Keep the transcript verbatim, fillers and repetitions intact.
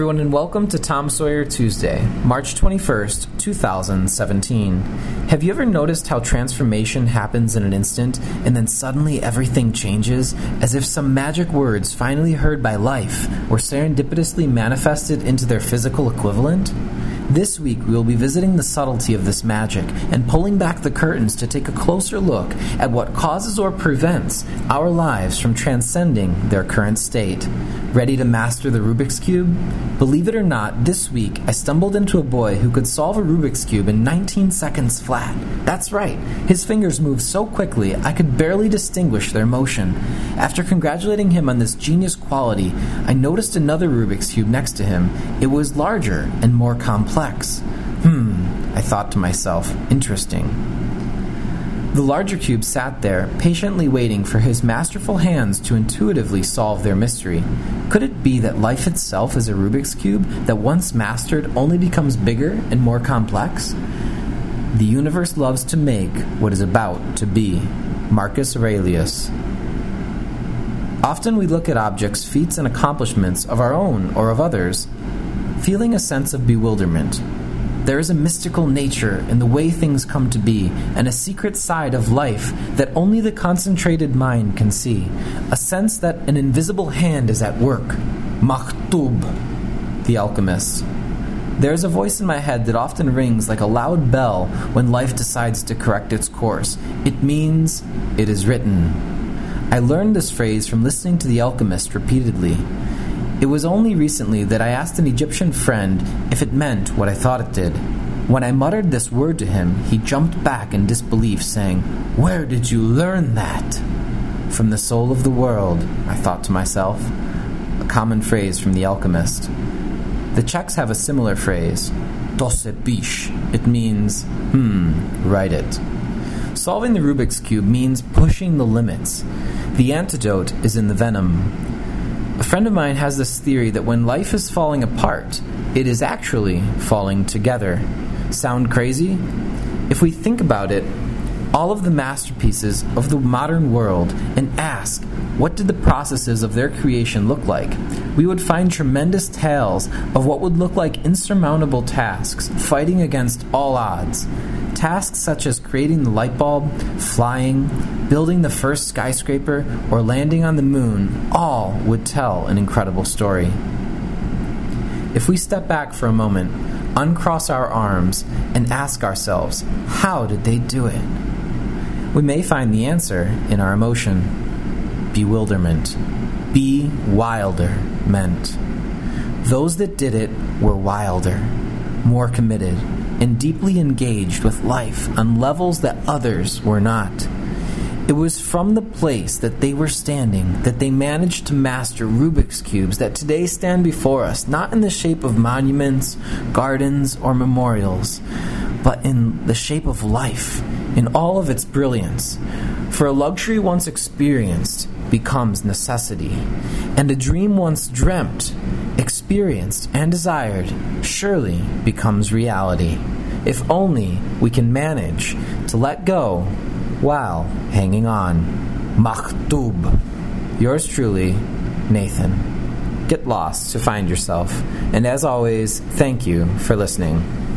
everyone, and welcome to Tom Sawyer Tuesday, March twenty-first, twenty seventeen. Have you ever noticed how transformation happens in an instant, and then suddenly everything changes, as if some magic words finally heard by life were serendipitously manifested into their physical equivalent? This week, we will be visiting the subtlety of this magic and pulling back the curtains to take a closer look at what causes or prevents our lives from transcending their current state. Ready to master the Rubik's Cube? Believe it or not, this week I stumbled into a boy who could solve a Rubik's Cube in nineteen seconds flat. That's right, his fingers moved so quickly I could barely distinguish their motion. After congratulating him on this genius quality, I noticed another Rubik's Cube next to him. It was larger and more complex. Hmm, I thought to myself, interesting. The larger cube sat there, patiently waiting for his masterful hands to intuitively solve their mystery. Could it be that life itself is a Rubik's Cube that once mastered only becomes bigger and more complex? The universe loves to make what is about to be. Marcus Aurelius. Often we look at objects, feats, and accomplishments of our own or of others, feeling a sense of bewilderment. There is a mystical nature in the way things come to be, and a secret side of life that only the concentrated mind can see. A sense that an invisible hand is at work. Makhtub, the alchemist. There is a voice in my head that often rings like a loud bell when life decides to correct its course. It means it is written. I learned this phrase from listening to The Alchemist repeatedly. It was only recently that I asked an Egyptian friend if it meant what I thought it did. When I muttered this word to him, he jumped back in disbelief, saying, "Where did you learn that?" From the soul of the world, I thought to myself. A common phrase from The Alchemist. The Czechs have a similar phrase, to se píš. It means, hmm, write it. Solving the Rubik's Cube means pushing the limits. The antidote is in the venom. A friend of mine has this theory that when life is falling apart, it is actually falling together. Sound crazy? If we think about it, all of the masterpieces of the modern world and ask, what did the processes of their creation look like? We would find tremendous tales of what would look like insurmountable tasks, fighting against all odds. Tasks such as creating the light bulb, flying, building the first skyscraper, or landing on the moon, all would tell an incredible story. If we step back for a moment, uncross our arms, and ask ourselves, how did they do it? We may find the answer in our emotion. Bewilderment. Be wilder meant. Those that did it were wilder, more committed, and deeply engaged with life on levels that others were not. It was from the place that they were standing that they managed to master Rubik's Cubes that today stand before us, not in the shape of monuments, gardens, or memorials, but in the shape of life, in all of its brilliance. For a luxury once experienced becomes necessity, and a dream once dreamt, experienced, and desired surely becomes reality, if only we can manage to let go while hanging on. Makhtub. Yours truly, Nathan. Get lost to find yourself, and as always, thank you for listening.